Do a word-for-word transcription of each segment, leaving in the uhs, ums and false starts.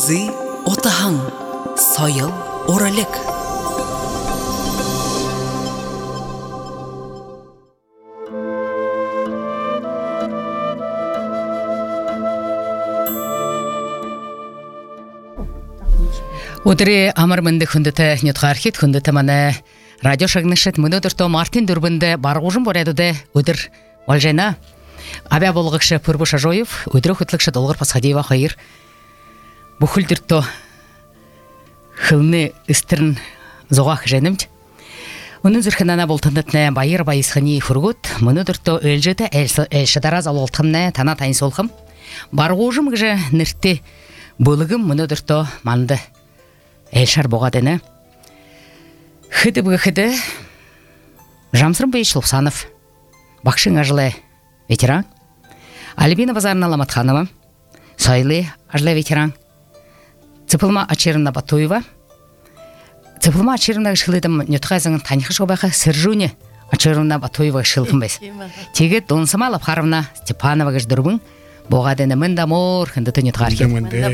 Хызы отахан, сойыл оралек. Удри амармынды хүндөтө нютгархит хүндөтө мана радио шагнышет мөнөдөртө Мартин дүрбүндө баргужун боредуде өдөр олжена абя болгыкшы Пурбу Шажоев өдрө хөтлөкшө долгор Пасхадиева хайыр бүхүлдүртө хылны истерн зогах женимж өнүн зырханана болтындытны байыр байысхани хургут мөнөдөртө элжете элшадараз алолтхымны тана тайын солхым баргужум гже нырты бөлүгүм мөнөдөртө манды Элшар боғадыны. Хыды бұғы хыды Жамсырым Бейш Лупсанов, Бақшың ажылы ветеран, Альбина Базарна Ламатханова, Сайлы ажылы ветеран, Цыпылма Ачерина Батуева, Цыпылма Ачерина шылыдым нютғазыңын танихы шобақы Сыржуне Ачерина Батуева шылқым бәс. Теге Донсама Лапхаровна Степанова ғыждырбың, боғадыны мында мор хындыты нютғархет.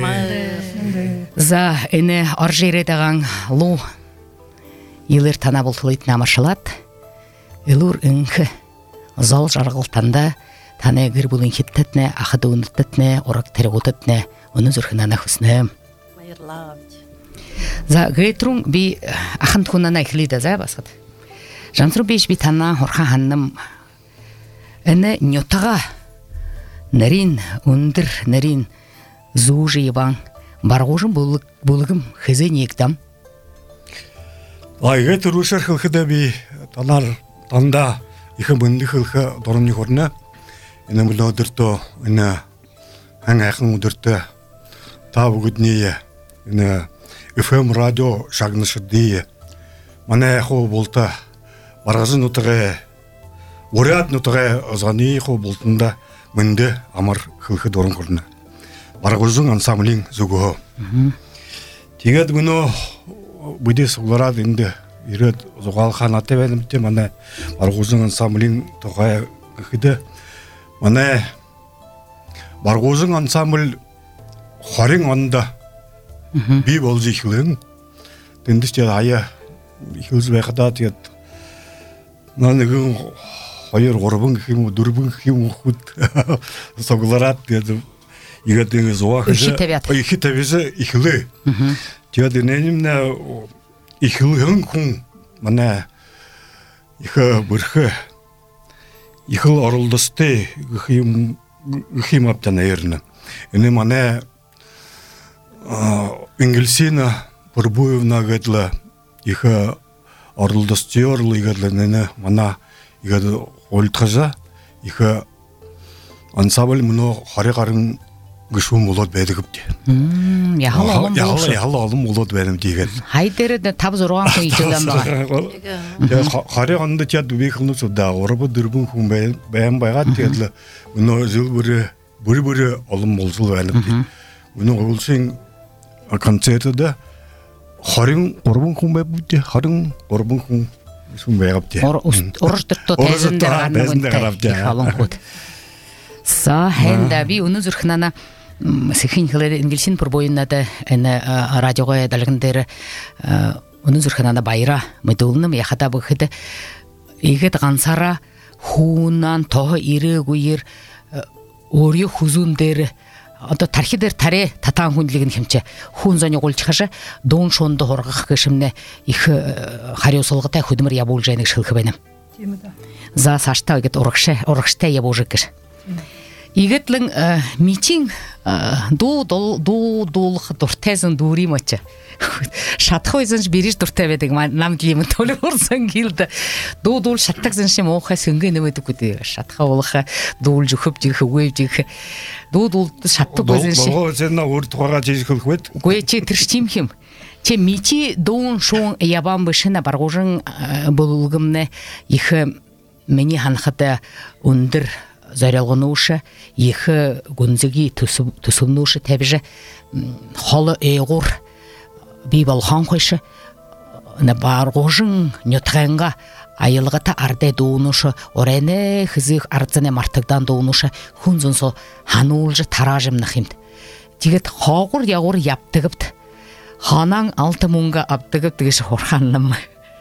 За эне аржередаган лу илер тана болтулайт намашалат илур инхи зал жаргылтанда тане гир булын хиттетне ахады уныттетне орак терегутетне оны зурхинана хуснем за гейтрун би ахан тхунана ихлида за басат Жамсырым Бейш би тана хорха ханным эне нютага нарин ундыр нарин зужи ебан Баргужым булыгым хызе ниектам. Айга турушар хылхыда би танар танда ихы бынды хылхы дорым нихорна. Эне бұлда удырто, эне әң әқын удырто та бұгыднее. Эне эф эм радио шагнышыддее. Мана әқо болта барғазын ұтығы, уряд ұтығы озғаны әқо болтында мынды амар хылхы дорым көрні. Баргужун ансамблин зугу. Тигет гуно бүде сугларад инде ирет зугал ханаты бенемте мана баргужун ансамблин тогай гыды. Мана баргужун ансамбль хорин анда би болжихлын. Тендисте ая ихүз байхада тиет. Нанегин хайыр горбун хим дурбун хим хут сугларад деді. Игатыңыз уақыжы, ихи табезі ихілі. Теді нәнімні ихілігін күн, мана ихі бірхі, ихіл орылдысты ғихим аптан әйірні. Әні мана Ингельсина Пурбуевна ғадлы ихі орылдысты орлы ғадлы нәні мана игады олтқажа, ихі ансабыл мұны қари-қарың Гышум улот бәдігіпті. Яхал алым болшы. Яхал алым улот бәдім деген. Хайдері тап зорған құй жылдан бағар. Қари қанды тияд бейк қылны сұда, орабы дүрбін күн бәйін байғат деділі. Бұны жыл бүрі-бүрі алым болсыл бәліпті. Бұны ғылшын концерті да қарин орабын күн бәйіпті, қарин орабын күн бәйіпті. Орыштыртты тәзіндер ғанны Са хэнда би уну зурхнана сихин хлере Ингельсин Пурбуевнада эне радиога далгындер уну зурхнана байра медулным яхата быхыды игет гансара хунан то ире гуир орю хузундер ото тархидер таре татан хүндлигин хэмче хүн зоны голчхаша дон шондо хоргах гэшимне их хариусулгатай хөдмөр ябуулжайныг шылхы бэнэм за сашта игет оргше оргште ябуулжыггэж Игетлэн митинг дуу дуу дуулах дуртайсан дүүри моча. Шатхойзанж бириж дуртай байдаг намдлим төлөвөрсөн гилд. Дуу дуул шаттагсан шим уухай сөнгө нэмэдэг үгүй. Шатха уулах дуулж өгөв жих өгөв жих. Дуу дуул шаттаг байсан шим. Богоо зэнэ өөр тухайга жиж хөлхвэд. Гүй чи тэр чим хим. Чи мити дуун шун ябан бышына баргужин булгымны их мени ханхата ундыр зарялғынушы, ехі гүнзігі түсімнушы тәбіжі холы эйғур бейбалған қойшы барғожың нөтғанға айылғата ардай доонушу орайны хызых арцане мартыгдан доонушу хунзунсо ханулжы таражым нахимд. тигет хогур ягур яптыгыпт. Ханан алты мунга аптыгып тигеш хорханлым.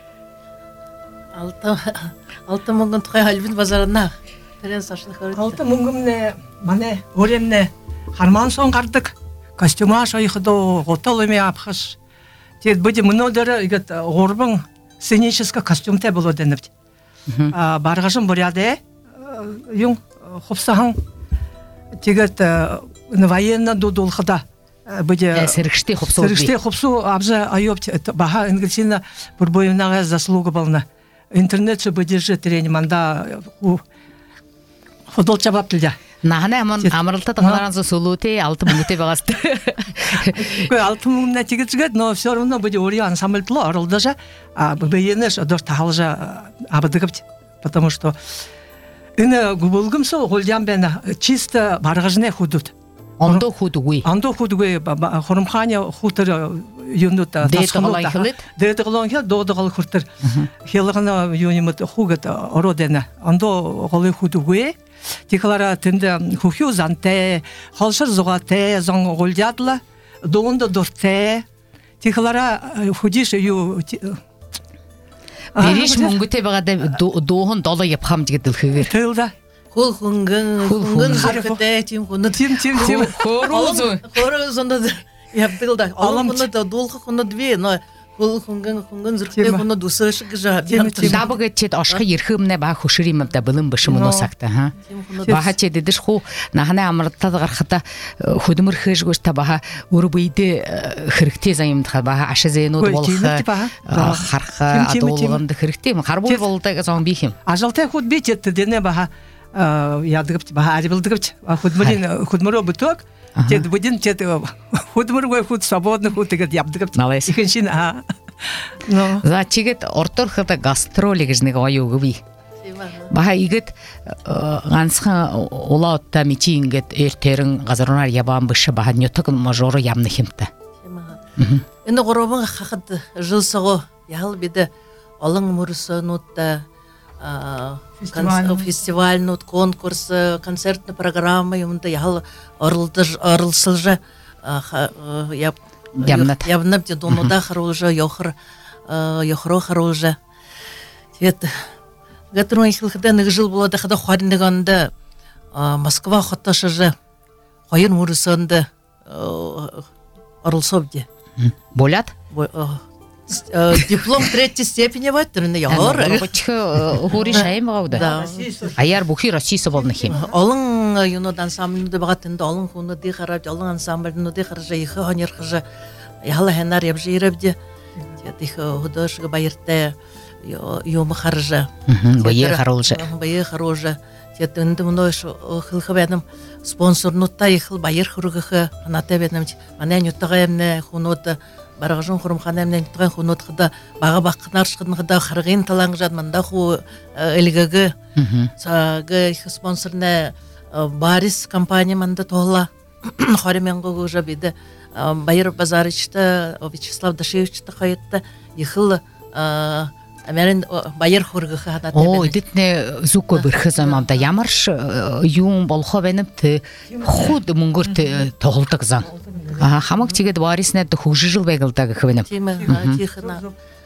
Алты алты мунгын тухай халбин базарына. Терен сашын хөрөт. Алты мунгымне мане оремне харман сон кардык. Костюма шайхыдо готовыми апхаш. Тет буде мнодер игет горбын сценический костюм те было денепт. А баргашым буряде юн хопсахан тигет военно дудулхада буде сырышты хопсу. Сырышты хопсу абза айопт баха ингресина бурбоевнага заслуга болна. Интернет же bude же тренинг у футбол чабаптылда. Нахана аман амралта таңларанзы сулуте алты мунуте багасты. 그 алты мунгна тигетсгет, но все равно bude ори ансамбль тло орылдажа, а бейенеш дор тахалжа абыдыгыпт, потому что ине губулгымсо голжан бена чисто баргажне худут. Ондо худуй. Ондо худуй хорумханя хутыр юнута тасхылыта. Дедгалонга додгал хуртыр. Хелгана юнимет хугат ородена. Ондо голы худуй. Тихлара тенде хухю занте, холшыр зугате, зон голжатла, дондо дорте. Тихлара худиш ю Бериш мунгуте багада дохон дола япхам жигдил хыгыр. Тылда. Хул хунгын, хунгын зыркыте, тим хуны. Тим тим тим. Хорузу. Хорузунда яптылда. Алым хуны да долхы хуны две, но хул хунгын хунгын зыркыте хуны дусышы гыжа. Дабыгы чет ашкы ерхымне ба хуширим да былым бышым носакта, ха. Баха чет дидиш ху нахана амрытта гархата худмыр хыж гошта баха урбыйды хырыкте займдха баха ашы зейнуд болха. Харха адолгынды хырыкте харбул болта зон бихим. Ажалтай худ битет дене баха ядыгып баха арибылдыгып худмырин худмыро буток. Тет будин тет худмыр гой худ свободный худ тегет ябдыгып. Икеншин а. Но за чигет орторхата гастроли гыжны гаюгуби. Баха игет ганска олаутта мичингет эртерин газарунар ябан бышы баха нёток мажору ямны химта. Эне горобын хакыт жылсыгы ял биде алың мурысы нутта фестиваль нут конкурс концертная программа юмда ял орылдыр орылсылжа яб Ямнат. Ямнат де донуда харужа йохр йохро харужа. Тет гатрон хилхда нэг жыл болда хада харындаганда Москва хатташыжа хайын мурысында орылсобди. Болят? Диплом третьей степени ваттырны яғыр. Робочка хури шайым ғауда. Аяр бухи Российсы болны хим. Олың юнод ансамбльнуды бағатында олың хуны ди хараб, олың ансамбльнуды харжа ихы ханер хажа яғла хэнар ябжы ирабди. Ихы худошығы байырты юмы харжа. Байы харолжа. Байы харолжа. Тетінді мұны хылхы бәнім спонсорнутта ихыл байыр хұрғығы анаты бәнім. Мана нюттаға емне хунуды баражын хурумханамнан туган хунутхда бага баккынар шкынгда харгын талаңжат мында ху элгеге сага спонсорна Барис компания мында тола хаременго уже биде Байыр базарычта Вячеслав Дашевичта хаятта ихыл Америн Байыр хургы хата. О, дитне зуко бирхы заманда ямарш юм болхо бенипти худ мунгурт тоголтак зан. А хамак тигет Барисне да хужы жыл бегылтага хвенем. Тима тихна.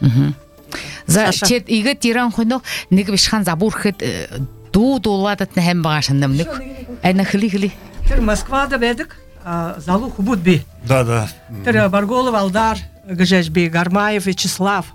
За чет иге тиран хойно нэг бишхан забурхет ду дуладат нэм багашандам нэг. Айна хли хли. тэр Москвада бедик залу хубут би. Да, да. Тэр Барголов Алдар, Гжежби, Гармаев Вячеслав.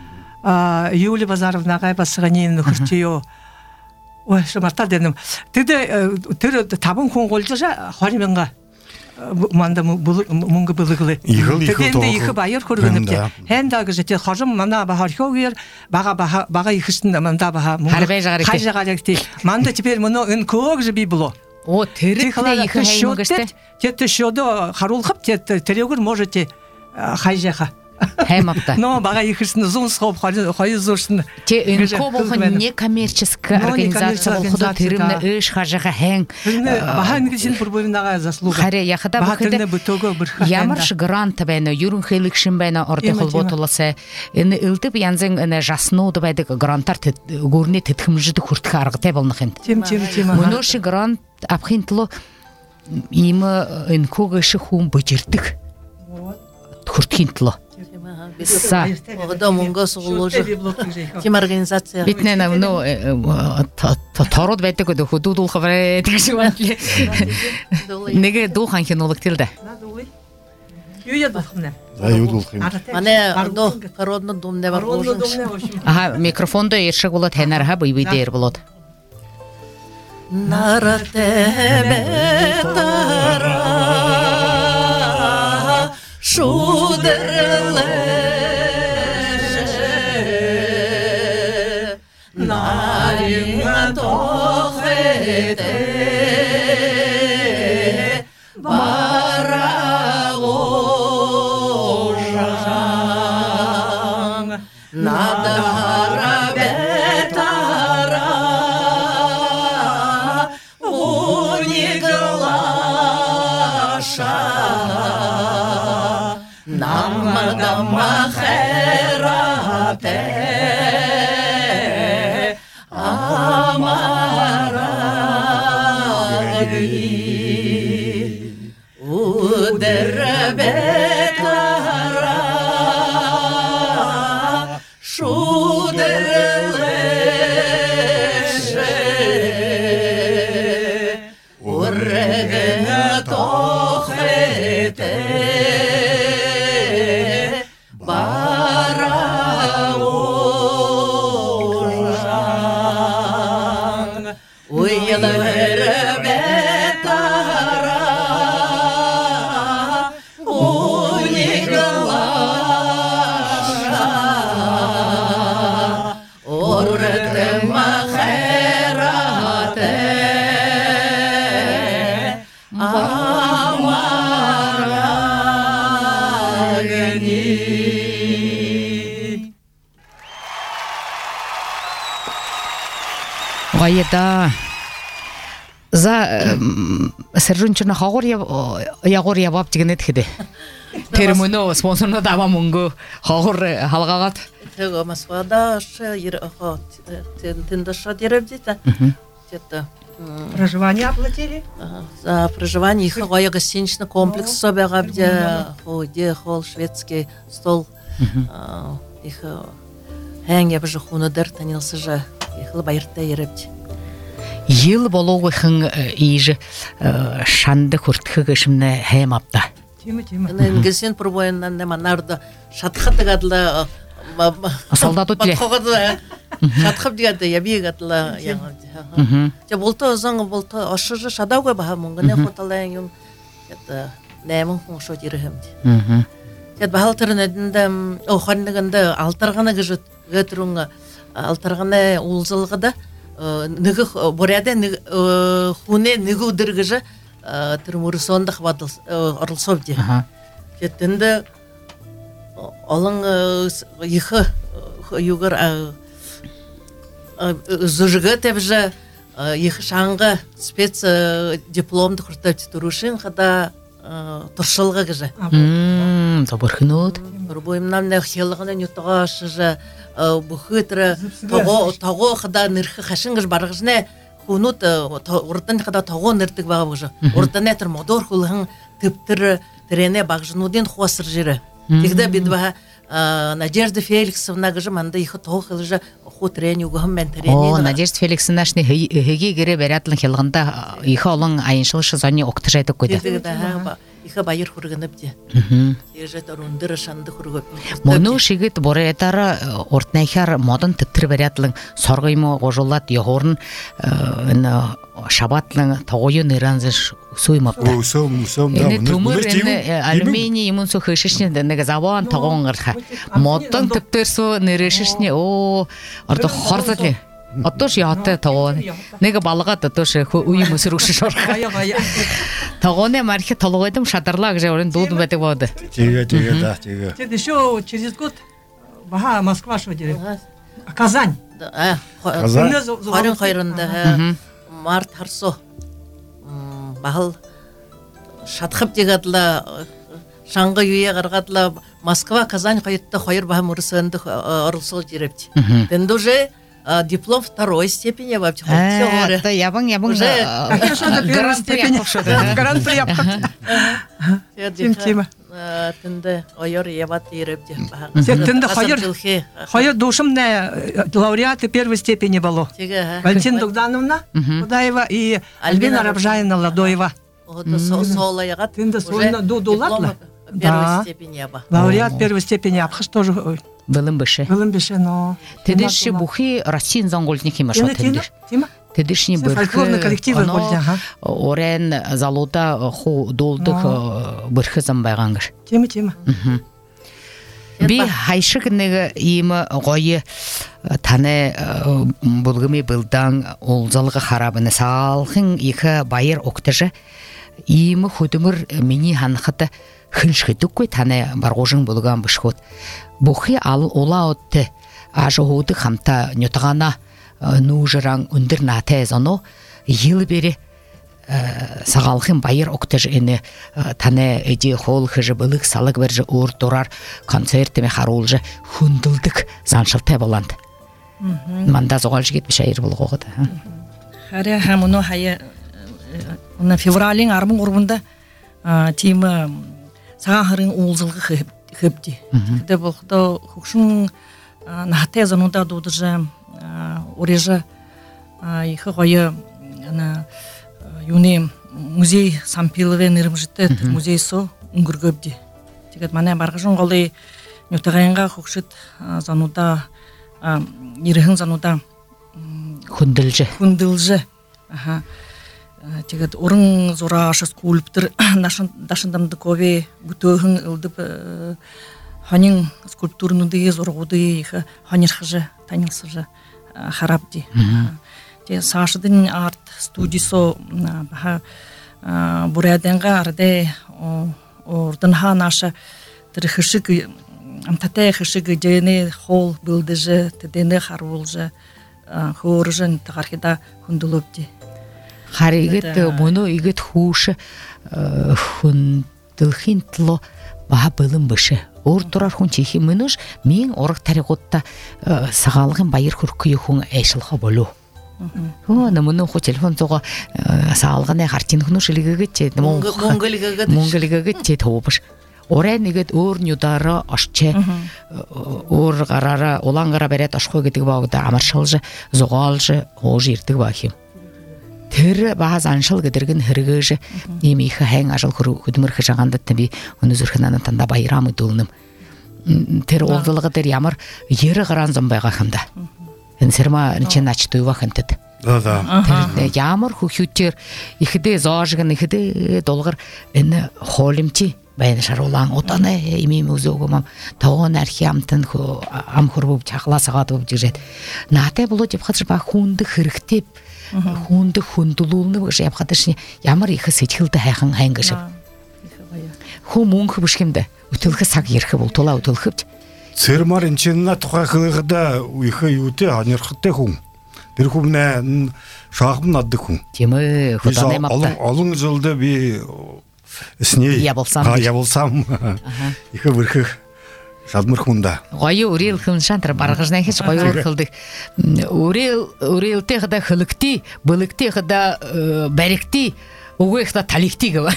Юлия Базаровна Гайбасганин хуртио. Ой, шамарта денем. Тэдэ тэр табын хүн голжа харименга манда мунга былыглы. Тэдэнде ихе байыр хөргөнөп. Хэнда гэжэт хажым мана бахар хөгөр бага бага ихсэн манда бага хайжагарыкти. Манда теперь мына эн көг би було. О, тэрхлэ ихе хаймгаште. Тэт шодо харулхап тэт тэрэгэр можете хайжаха. Хаймапта. Но бага ихсэн зун схоп хайзурсын. Те энко болхон не коммерческая организация болходо тэрэмнэ эш хажаха хэн. Бага нэгэн пробойнага заслуга. Харе яхада бахте ямарш грант байна, ерөнхийлөгшин байна ордын холбоотолоосаа энэ элдв янзын энэ жаснууд байдаг грантар гүрний тэтгэмжид хүртэх аргатай болох юм. Тийм тийм тийм. Мөнөөш грант авахын тулд има инкогаши хум бөжирдик. Хүртхинтло. Са. Ода мөнгө суулж. Тим организация. Битнэ ну тород байдаг гэдэг хөдөлгөх аваа гэж байна. Нэг дуухан хинуулах тэлдэ. Юуяд болох юм. За юу болох юм. Манай одо корона думне бар болон. Аха микрофондо иршиг болоод танаар ха бий бий дээр болоод. Наратебетара шудерле наринга тохете барагожан надарабетара Намма херате амараги удербетара шудерлеше урреге тохете Гайда за сэржүнчнэ хагур ягур явап жигнэт хэдэ. Тэр мөнөө спонсорно даваа мөнгө хагур халгаагаад тэгээ Москвада шир хот тендашат ярабдита. Где-то Проживание оплатили? За проживание их гоя гостиничный комплекс собягабде ходе хол шведский стол их хэнгэ бж хунадер танился же их лабайрта ярабди. Ел болоогийн ийж шанд хүртгэх шимнэ хаймапта. Тийм тийм. Ингилсийн пробоен манарда шатхатгадла солдатууд лээ. Шатхабдгаад ябигадла яа. Тэ болто зан болто ошж шадаагүй баха мөнгөний хоталын юм это нэмэн хүн шууд ирэмд. Тэд бахалтар нэдэнд охоннэгэнде алтаргана гэж гэтрүн алтаргана уулзалгада нэг боряда нэг хүнээ нэг өдөр гэж тэр мөрсөндөх бадал оролцовд. Тэтэнд олон их югар зужгат бжа их шанга спец дипломд хүртэж төрүшин хада туршилга гэж. Мм, забархнууд. Пробуемнам нэг хялганы нютгаш бүхэтэр того того хада нэрх хашин гэж баргажнэ хүнүүд урдан хада того нэрдэг байгаа гэж. Урдан нэтэр модор хулхан төвтөр тэрэнэ багжнуудын хуасар жирэ. Тэгдэ бид ба Надежда Феликсовна гэж манда их тоох хэлж хуу тренинг өгөн мен тренинг. Оо, Надежда Феликсовнашны хэги гэрэ бариадлан хялганда их олон аяншилш зоны огтж байдаг гэдэг. Тэгдэ их баяр хүргэнэбдэ. Тэгэж өндөр шанд хүргөө. Мөнөө шигэд бурайдаар уртнайхаар модон төвтөр бариадлан сорго юм гожуулаад явуурн энэ шабатлан тогоё нэранзш сүй мапта. Өсөө өсөө төмөр энэ алюминий юм сөх шишний нэг заван тогоон гарах. Модон төвтөрсө нэрэшшний оо ордо хорзол. Отош яатай тогоо нэг балгаад отош үе мөсөр өгш шорх. Тогооны мархи толгойдом шадарлаа гэж өрн дууд байдаг бод. Тэгээ тэгээ да тэгээ. Тэд еще через год баха Москва шо дирек. Казань. А харин хайранда март харсо бахал шатхап дигадла шанга юе гаргадла Москва Казань хайртта хайр баха мөрсөнд оролцоо дирепти. Тэнд уже диплом второй степени вообще. Это ябың ябың гран-при Тима. Тенде ойор ябат иребде. Тенде хайыр хайыр душым не лауреаты первой степени было. Валентина Дугдановна Удаева и Альбина Рабжаевна Ладоева. Вот соло ягат. Тенде солно дудулатла. Первой степени яба. Лауреат первой степени апхаш тоже. Былым быше. Былым быше, но. Тедеши бухи Россиян зангольники машо тендер. Тима. Тедешни бырхы. Фольклорный коллектив болды, ага. Орен залота ху долдық бырхы замбайғангыр. Тима, Тима. Би хайшығынығы емі ғойы таны бұлғымы бұлдан олзалғы харабыны салғын екі байыр оқтыжы емі хүдімір мені ханқыты хыншқыдық қой таны барғожың бұлған бұшқыд. Бұхи ал ола отты ажығуды қамта нютағана нужыран үндір наты зоно ел бері сағалғын байыр оқтыжы әні таны әде қол қыжы бұлық салық біржі ұр тұрар концертіме қарулжы хүнділдік заншылтай боланды. Манда зоғал жігет біш айыр бұл қоғыды. Харя хамуно хая февралин армын ұрбында тиімі саған харың уылзылғы хөпті. Де болғыда құқшын нахтай зануда дудыжы орежы екі қойы юни музей Сампилове нырымжыты музей со үңгір көпді. Тегет мана барғыжын қолы нютағайынға құқшыт зануда ерігін зануда Хүнділжі. Хүнділжі. Тегет орын зора ашы скульптор дашындамды көбе бұтығын үлдіп ханин скульптурнуды зорғуды ханирхыжы танилсыжы харабди. Те сашыдын арт студисо баха буряденга арде ордынха наша тырхышык амтате хышык жене хол билдыжы тедене харулжы хоржын тахархида хүндүлөпди. Харигет моно игет хушы хүнділхин тло баха былым бышы. Ор турар хүн чихи мыныш мен орық тариготта сағалығын байыр хүркүйі хүн әшілға болу. О, намыны хо телефон зоға сағалығын картин хүну шылығығы тет. Монголығығы тет хобыш. Орен игет ор нюдары ашче, ор ғарары, олан ғара берет ашқой кетігі бағыда амаршалжы, зоғалжы, о жирдігі бақым. Төр баз аншыл гыдыргын хыргыжы эми хэң ажыл хүдмөр хыжаганда таби уну зүрхнаны танда байрамы дулным. Төр олдылыгы төр ямар ері гыран зомбайга ханда. Энсерма нчен ачтуй вахынтыт. Да, да. Төр ямар хүхүтер ихде зажгын ихде долгыр эне холимти байн шарулан отаны эми музогомам тоон архиамтын ам хурбуп чахла сагатып жижет. Нате боло деп хатыр ба хунды хырыктеп хүнді хүнділуылны бұғы жайып қатыршыне ямар иқы сетхілді хайқын хайнгышып. Ху мұңқы бұшкемді, үтілгі сақ ерқі бұл, тола үтілгіп. Цермар инченна тұқа қылығыда ұйқы үйті анерқытты құң. Бір құмына шағым надды құң. Темі құтаны мапты. Олың жылды бі ісіне ябылсам. Иқы бірқы Жадмыр хунда. Гойы урел хыншантыр баргыжнан хеч гойы кылдык. Урел урел техда хылыкти, былыкти хда барикти, угыхта таликти гава.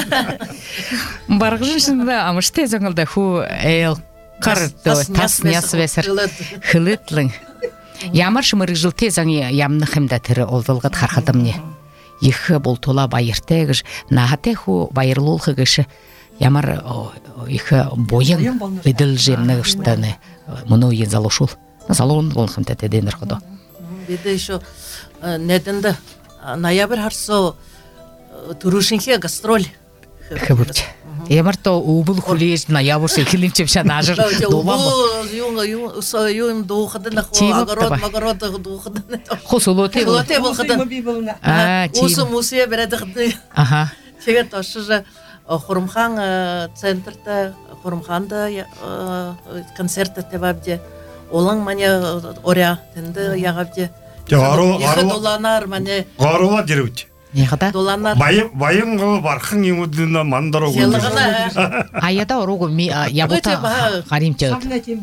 Баргыжнда амыште заңылда ху эл карты тасняс весер хылытлын. Ямар шымыр жылте заңы ямны хымда тиры олдылгыт хархадымне. Ихы бол тола байыртегыш, нахате ху байырлул хыгышы. Ямар их боян видел жемны штаны моно ен залошул залон болхым тете денер ходо биде еще неденде ноябрь харсо турушинхе гастроль хыбыч ямар то убул хулиш ноябрь сехилимчеп шанажыр дома юнга ю со юм дохадын огород огород дохадын хосулоте лоте болхадын а усу мусе бередихды ага чега тошыжа Хурумхан центрда Хурумханда концерты тебабде олаң мане оря тенде ягабде доланар мане гарула деревт нехата доланар байым байым гы бархын емудына мандаро аята орого ми ябута гаримче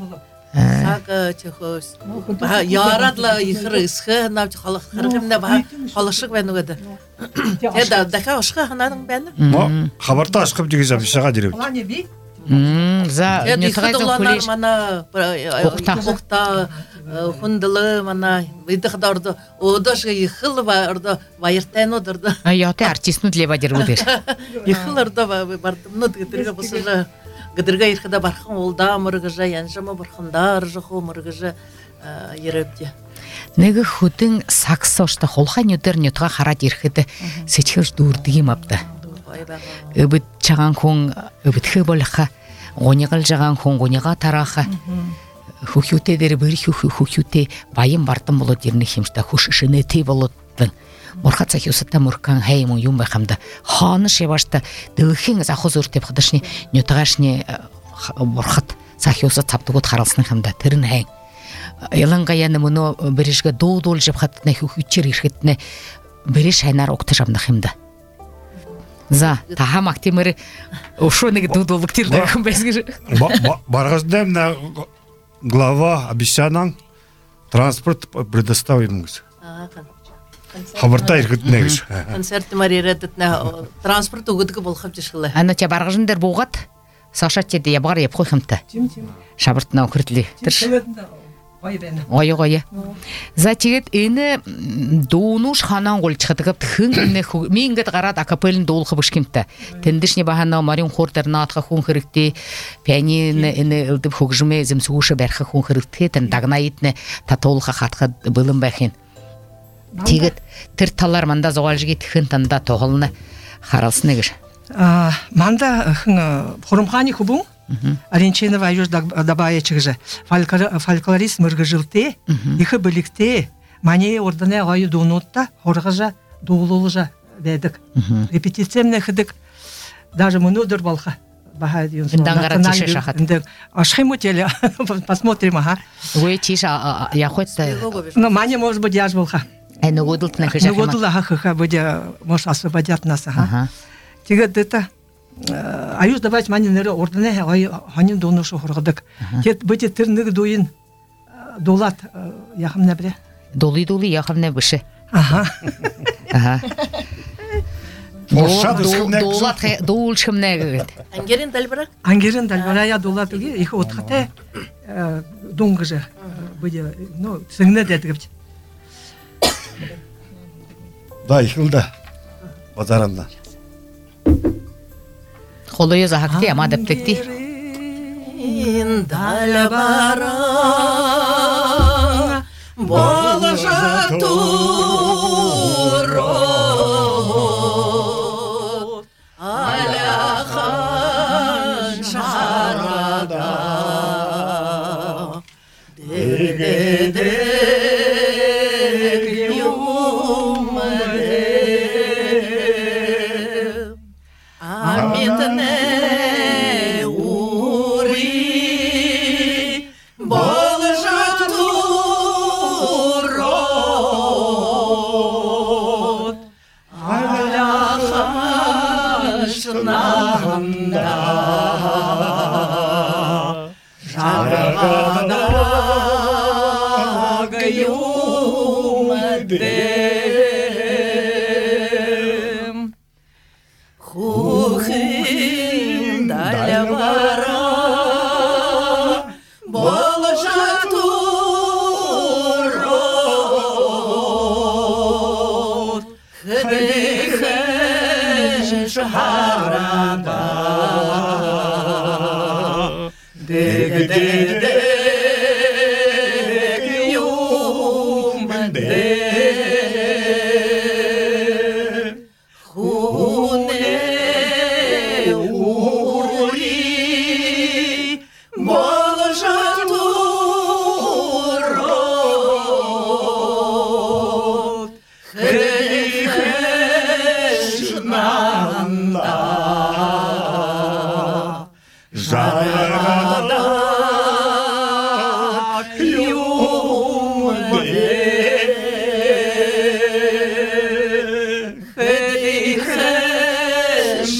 Сага чехос. Ба ярадла ихрысхы нав халык хыргымна ба халышык бенугады. Теда дака ошка хананың бәне. Мо хабарта ашкып дигез абишага диреп. За нютагайдан коллеж мана окта хундылы мана выдыхдарды одошга ихыл барды вайыртен одырды. Аяты артистну для бадирудер. Ихыларда бардымны гыдырга босыжа гыдырга ирхада бархан олда мыргыжа янжама бархандар жохо мыргыжа ерепте. Неге хутын саксошта холха нютер нютга харат ирхеде сечхер дурдыгим апта. Өбіт чаған хон өбіт хы болыха, оңығыл жаған хон оңыға тараха. Хухюте дері бір хухюте байым бартым болу деріні хемшта хушышыны тей болуттың. Мұрқат сахиусатта мұркан хайымын юм байқамда. Ханы шебашта дылхин захоз өртеп қыдышны нютағашны мұрқат сахиусат сапты қот қаралсының хамда түрін хайын. Еланға яны мұны бірішгі доу-доу жеп қаттына хухючер ирхетіне біріш айнар оқты жамды хемда. За, таха мактимыры ушоны дудулук тирдагым безгир. Баргазда на глава обещанан транспорт предоставимыз. Хабарта иргитнегиш. Концерт марирететне транспорт угудыгы болхап жашылы. Ана те баргажындар бугат. Саша теде ябар яп койхымта. Шабыртна укртли. Ой ой. За тигет эне доонуш ханан гол чыгытып тхынне мингет гарат акапелин доолхы бышкимта. Тендишне бахана марин хортерна атха хун хырыкты. Пианино эне илдип хугжме земсугуша берхы хун хырыкты. Тен дагнаитне татолха хатха былым бахин. Тигет тирталар манда зогалжиги тхын танда тоголны харалсынегиш. А манда хорумхани хубун Аренченова айуш дабая чыгыжа. Фольклорист мыргыжылте, ихы биликте, мане ордане гайы дунутта, хоргыжа, дуулужа дедик. Репетициямне хыдык. Даже мунудыр балха. Баха дюнс. Дангара тише шахат. Ашхиму теле, посмотрим, ага. Ой, тиша, я хоть... Ну, мане может быть яж балха. Ай, ну годулт на хыжа. Ну годул, ага, ха, будет, может, освободят нас, ага. Тигат это... Аюз давать мани нere ордане ханин донушу хоргадык. Тет бите тирныг дуин долат яхымна бире. Доли-доли яхымна бише. Ага. Ага. Долат долат долшымна гыт. Ангерин дальбрак? Ангерин дальбара я долат уги их отхате донгыжа буде, ну, сыгны дедгипт. Да, ихылда. Базарында. Холоя захакти ама адаптекти. Далбара болжа туро аляхан шарада дегедек юмаде амитне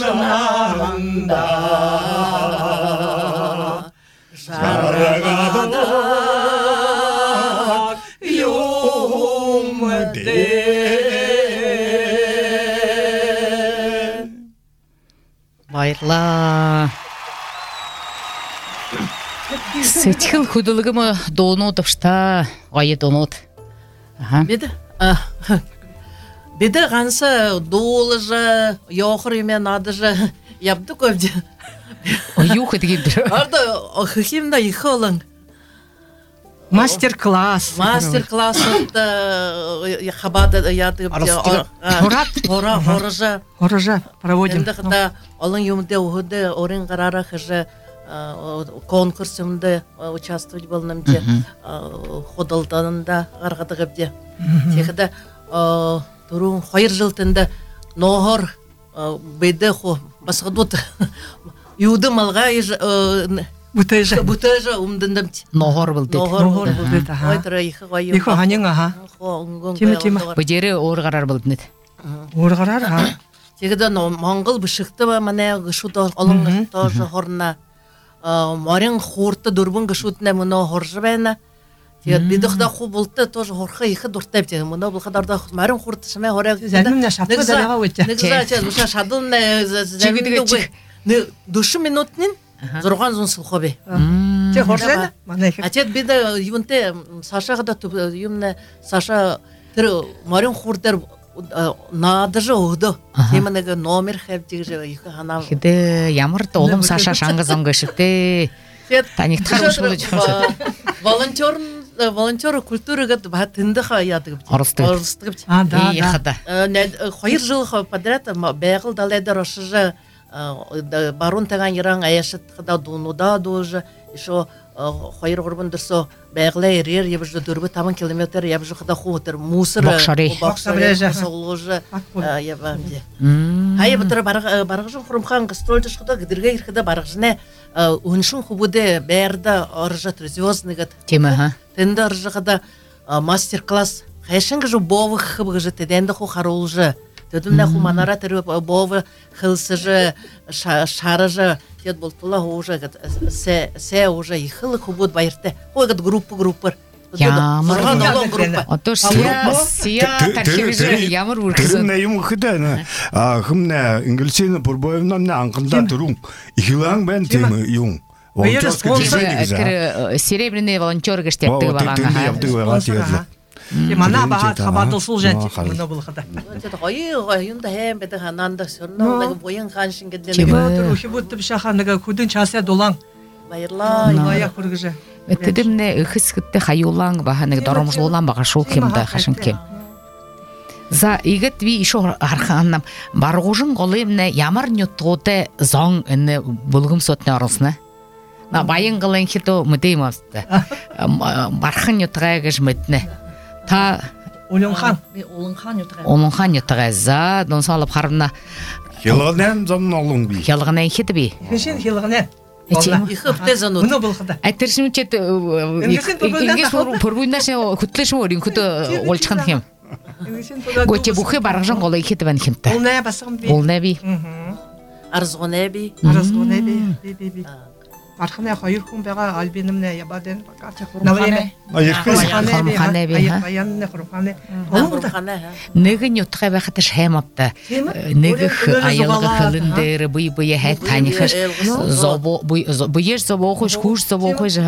Жаргада Байла. Сетхил худулыгымы донутовшта гайы донут. Ага. Беде. Беде ганса долыжа, йохриме надыжа yaptı көбде. Юх этигидер. Арда хихимда ихолан. Мастер-класс. Мастер-классында хабада яды. Хорат. Хора, хорожа. Хорожа проводим. Енді қыда олың юмде уғыды орын қарара хыжы конкурсымды участвовать болнымде ходылданында қарғадығыбде. Текіді тұруын қойыр жылтында ноғыр бейді қо басқыдуыты юды малға Бутежа. Бутежа умдындым. Ноғыр бұл дед. Ноғыр бұл дед. Ойдыра иқы қойым. Иқы ғанен аға. Тема, тема. Бұдері ор қарар бұл дед. Ор қарар аға. Тегіден моңғыл бұшықты ба мәне ғышуды олың тоже хорна. Марин хорты дұрбын ғышутына мұны хоржы бәйіна. Бидіқда қу болты тоже хорқы иқы дұрттап деді. Мұны бұл қадарда марин хорты шымай хорек. Зәліміне шатпы дараға өтті. Негізі шадылына зәліміне душы минутнин Зорган зон сылхобе. Те хоржена? Атет биде юнте Сашаға да юмне Саша тир марин хурдер надыжы угды. Теманеге номер хәптиге же ихе хана. Хиде ямырты олым Саша шаңғызым гышыпте. Таниктар ушылы жоншы. Волонтер волонтер культурага батынды хаяды. Орыстыгып. А, да, да. Хойыр жыл подряд бәғыл далайдар ошыжы барун таган яран аяшыт кыда дунуда дожа еще хойыр горбундырсо бәғле ерер ебжы дөрбе таман километр ебжы кыда хутыр мусор бакшаре соложа ябамде хай бутыр баргыжын хурумхан гастрольдыш кыда гидирге иркыда баргыжне уншун хубуде бәрдә аржа звездныгат тема ха тенде аржа кыда мастер-класс хайшын гыжы бовы хыбыгыжы теденде ху харулжы Төдімді құманара түріп бовы қылсыжы, шарыжы, тет болтыла уже, сә уже ихылы құбуд байырты. Ойгад группы-группыр. Ямыр. Ото сия тархивижі ямыр үркізі. Түрімне юм қыда, қымне үңгілсені пұрбойымнамне аңқылда тұрың. Ихилаң бән темі юм. Серебряный волонтер кіштепті бағаға. Мана баға қабадылсыл жәнте мұны бұл қыда. Ойы ойында әм бәді ғананда сөрнің бойын қаншын кеден. Тема тұр үші бұтты бішақанығы күдің часия долаң. Байырлай. Аяқ көргіжі. Өттедімне үхіс күтті қайулаң бағанығы дұрымжылуылан баға шул кемді қашын кем. За игет ви ишо арханнам барғужын қолымны ямар нюттуыты зоң үні бұлғым сотны арысына. На байын қылын хито мүдейм австы. Бархын нюттығайғыш мүтіні. Та Олонхан. Олонхан ютыға за, дон салып қарымна. Хилғанен замын олың бей. Хилғанен хеті бей. Хешен хилғанен. Ихып тезан өт. Мұны бұл қыда. Әттіршім үтчет, ингес пұрбуйнашын күтлешім өр, күті олчқан хем. Гөте бұқы барғжан қолай хеті бән хемті. Ол нәе басығым бей. Ол нәе бей. Арзғын әе бей. Арзғын әе бей. Бархана хайыр күн бәға албенімне ябаден бақа. Навреме. Хұрымханы бей. Аян хұрымханы. Негі нютқа бәқіті шәм апты. Негі айылығы қылындері бұй-бұй әт танихыш. Бұйеш зобо қош, құш зобо қош.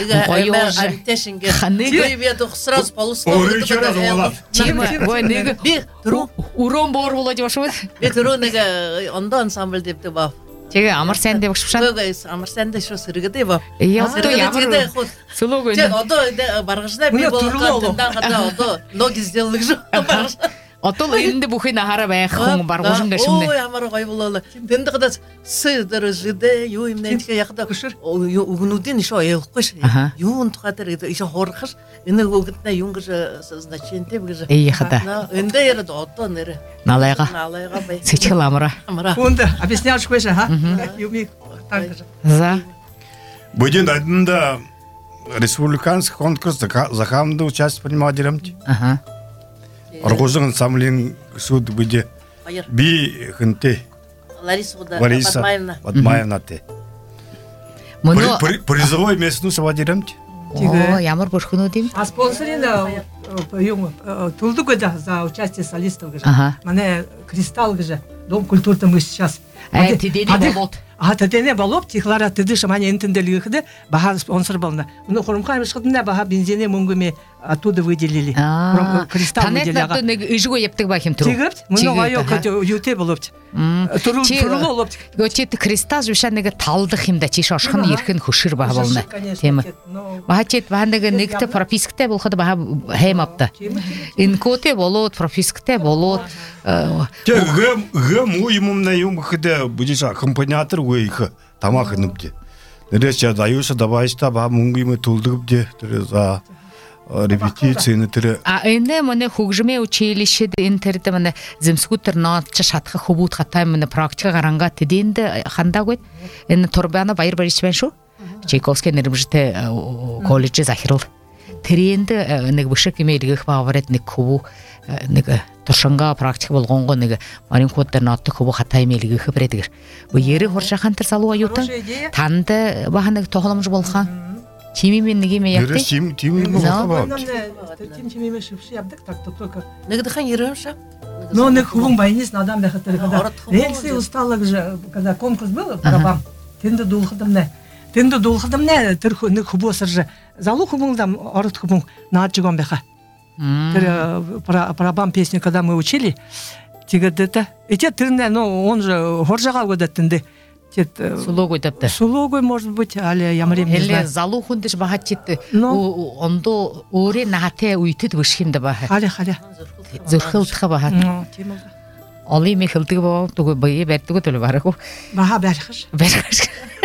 Урон бор болады башымыз. Бетіру негі онда ансамбль депті бап. Теге амыр сән деп ұқшыпшан? Амыр сән де шо сырғыды бап. Ялты ямыр сұлу көйді. Тек ода барғышына бей болған тыңдан қада ода ноги сделылық жоқ. Отол елінде бұқы нағара бәйі қоң бар ғожынға шымды. Ой, амыр ғай болалы. Тенді қада сыдыры жыды, ю имнен тіке яқыда угнудин еще елқ қойш. Юн тұқатыр, еще хорқыш. Үні өгітіне юнгыжы значенте бігіжі. Ей қада. Үнді ерді отто нері. Налайға. Налайға бәй. Сычыл амыра. Амыра. Онды, объяснял шкойші, ха? Юми таңғыжы. За. Бүгін айдында республиканский конкурс захамды участь принимать деремді. Ага. Арғозың ансамблин суд бүде би хынте Лариса Батмаевна те. Призовой местну сава деремді. О, ямар бүрхнүүд юм? А спонсорина юм Тулдугда за участие солистов гаже. Ага. Мане Кристалл гаже. Дом культуры мы сейчас. Э, тидене болот. А тедене болот, тихлара теды шамане интенделигде баха спонсор болна. Ну хурумхайм шкытында баха бензине мөнгөме оттуда выделили. Кристалл выделили. Танет нэг ижгөө яптык ба хим туру. Тигэвт, мөн гаяо көтө юте боловч. Туру туру боловч. Гочет кристалл жуша нэг талдах юмда чиш ошхон ирхэн хөшөр ба болно. Тийм ээ. Бахачет ба нэг нэгтэй прописктэй болоход ба хайм апта. Энэ коте болоод прописктэй болоод Тэ гэм гэм уймумна юм гэдэ будиша аккомпаниатор гойх тамах нүбдэ. Нэрэч даюша давайста ба мөнгө юм тулдгбдэ тэр за репетиции тэр а энэ мөн хөгжмийн училищэд энэ тэрдэ мөн зэмсгүүтэр нотч шатхах хөвүүд хатай мөн практика гаранга тэдэнд хандаагүй энэ турбана баяр барьж байна шүү. Чайковский нэрмжтэй коллеж захирал тэрэнд нэг бишэг юм эргэх бааварад нэг хөвөө нэг туршанга практик болгонго нэг маринкууд дээр нотх хөвөө хатай мэлгэх брэдгэр. Бу яриг хуршахан тэр залуу аюутан танд баха нэг тогломж болгоо. Чимимен нэг юм яа. Нэрэс чим чим юм болоо. Тим чимиме шивши явдаг так только. Нэгдэхэн ерөөш. Но нэг хөвөн баянис надам дахад тэр когда рельсы устала же когда конкурс был барабан. Тэнд дуулхадам нэ. Тэнд дуулхадам нэ тэр нэг хөвөөсөр же залуу хөвөн дам орот хөвөн наажгон байха. Тэр барабан песню когда мы учили тэгээд это эти тэрнэ ну он же хоржагаа годаттэнде. Сулогой тапта. Сулогой может быть, але ямарем не знаю. Эле залуу хүндэж бахачит ондо өөрэ наатай үйтэд бишхимдэ баха. Халя халя. Зүрхэлтха баха. Тийм үү. Оли ми хэлдэг боо дуг бие бэрдэг төлөв барах. Баха барихш. Барихш.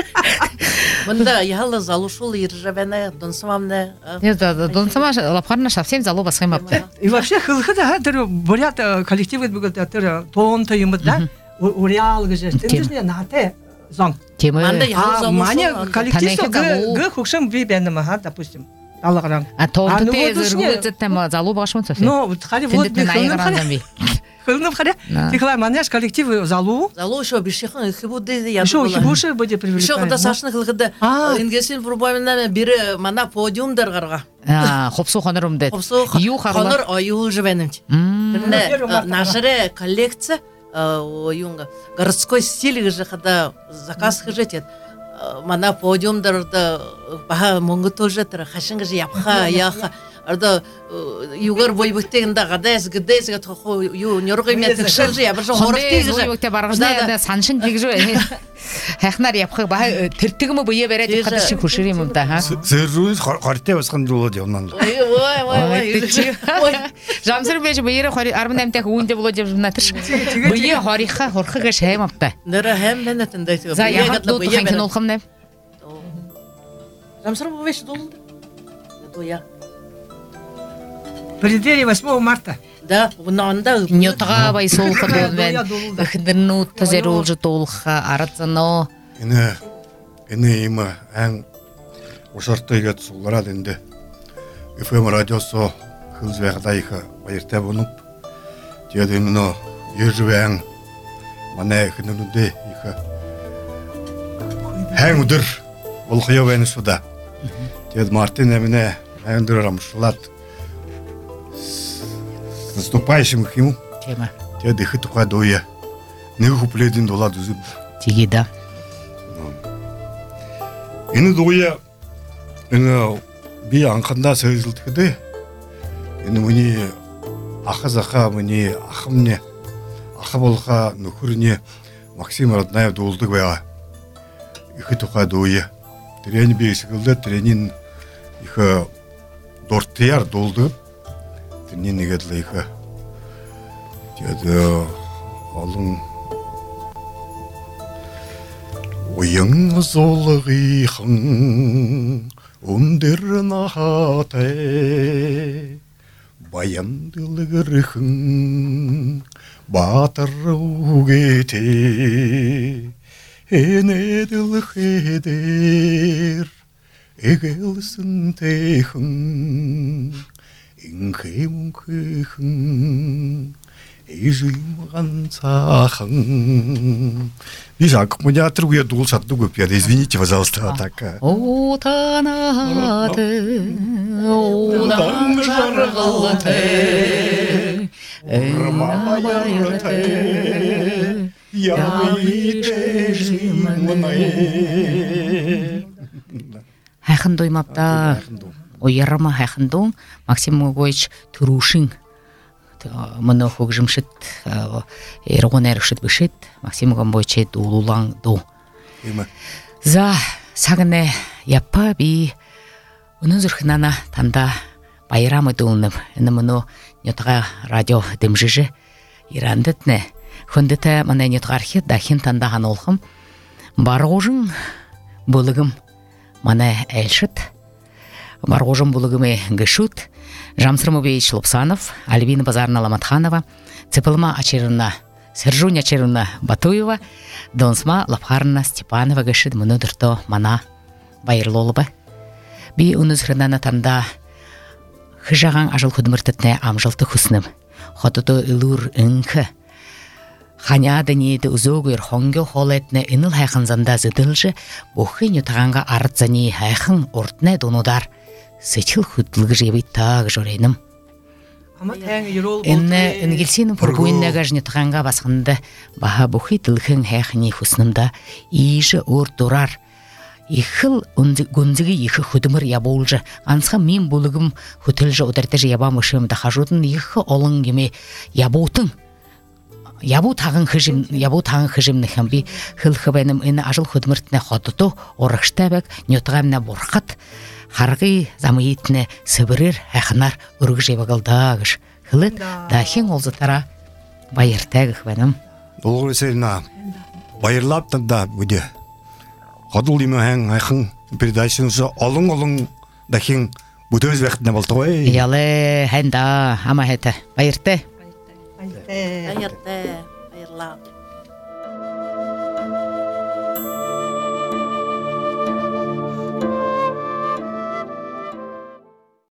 Мында яла залушул иржавена донсамамне. Я да донсама лапхарна совсем залуу басхайм апта. И вообще хылхыда тэр бурят коллектив гэдэг тэр тоонто юм да. Уреал гэж. Тэндээс наатай зон. Темэ. Маня коллектив г хөгшин би байна ма допустим. Далгаран. А тоонто зэрэгүүдэт тема залуу башмын цэф. Ну, хали вот би. Хылнып халя. Тихлай маняш коллектив залуу. Залуу шо бишхэн их буде я. Шо их буше буде привлекать. Шо да сашны хылгыда ингесин пробуемна бири мана подиумдар гарга. А, хопсу хонорумдэ. Ю хонор аю живенэмч. Тэндэ нашре коллекция юнга городской стиль гэж хада заказ хийжэт мана подиумдарда баха монготолж тэр хашин гэж явха яха арда югар бойбтэгнда гадаас гэдэс гэх юу нёргымя тэгшэрж ямар ч хорхтыг гэж баргажна саншин тэгж хайхнаар явхаг баха тэртгэмэ бие бариад хад шиг хөшөр юм да ха зэрүүс хортой басхан дуулаад явна л ой ой ой жамсэр бэж бие арван восемь дэх үүндээ болоод явна тэр бие хорихаа хорхог шайм авта нэр хэм бэнэтэн дэйг за яг дуу хин улхам нэв жамсэр бэж дуулд то я преддверии восьмого марта. Да, нонда нётга бай солход мен эхнэрнүүд зэрүүлж дуулах арцано. Энэ энэ юм ан ушартайгат сулраад энэ эф эм радиосо хөлзвэгдайха баяртай болоп. Тэгээд энэ ервэн манай эхнэрнүүдээ их хэн өдөр болох ёо байна суда. Тэгээд Мартин эмнэ хэн өдөр амшлаад наступающим к нему. Тема. Тэгээд их тухай дууя. Нэг куплетын дуулаад үзв. Тэгээ да. Энэ дууя энэ би анхандаа сөйлөлдөхдөө энэ миний ах захаа миний ахмны ах болха нөхөрний Максим Роднаев дуулдаг байгаа. Их тухай дууя. Тэрний би сэгэлдэ тэрний их дуртаяар дуулдаг. Тэрний нэгэд л их тэгээд олон уян зулгийхан өндөр нахатай баяндылгэрхэн баатар үгээтэй энэдэлхэдэр эгэлсэн тэхэн инхэм үнхэхэн Эжимган цахан. Исак, у меня другие дул саду гупья. Извините, пожалуйста, так. Отанады, одан жарғылты, әйнабайырты, яғыты жимынай. Хәқін доймапта, ойырыма хәқін дойм, Максим Гогоич Турушин. Мұны хоқ жымшыт, ерғон әрішіт бішіт, Максим Гомбойчет улулаң ду. За сағыны яппа би ұнын зүрхінана танда байрамы дұлынып, әні мұны нетіға радио дымжыжы ирандытны. Хүндіті мұны нетіға архет дахин тандаған олқым. Барғожың бұлығым мұны әлшіт. Барғожың бұлығымы ғышут. Жамсырмы Бейч Лупсанов, Альбина Базарна Ламатханова, Цепылма Ачерна, Сержуня Ачерна Батуева, Донсма Лапхарна Степанова гашид мұнудырто мана байырлолыбы. Би ұнызғырнаны танда хыжаған ажыл құдмыртытны амжылты хүснім. Хотуды үлур үнкі. Ханя дәнейді ұзогыр хоңғы холетні үніл хайқынзанда зыдылжы, бұхынютағанға арытзани хайқын ортны донудар. Сычыл худлыгы жебей таг жорейным. Энне энгелсенім пұрбуынна ғажны тұғанға басқында баға бұхи тылхын хайқыни хуснымда иші ор дұрар. Ихыл гүнзігі ихы худымыр яболжы. Ансқа мен бұлығым хутылжы одартыжы ябамышым да қажудын ихы олың еме ябоутың. Ябу тағын хыжым, ябу тағын хыжымны хэмби хыл хыбайным эні ажыл худымыртына ходыту орықштабек нетығамна борқат. Харғы замыетіне сыбырыр әқынар үргі жебағылдағыш. Хылыт дахен олзытара байыртағық бәнім. Олғыр селіна байырлап танда бүді. Қадыл емі әң әқын передачынысы олың-олың дахен бұты өз вәқтіне болты ғой. Ялы әнда ама әті байырты. Байырты, байырлап.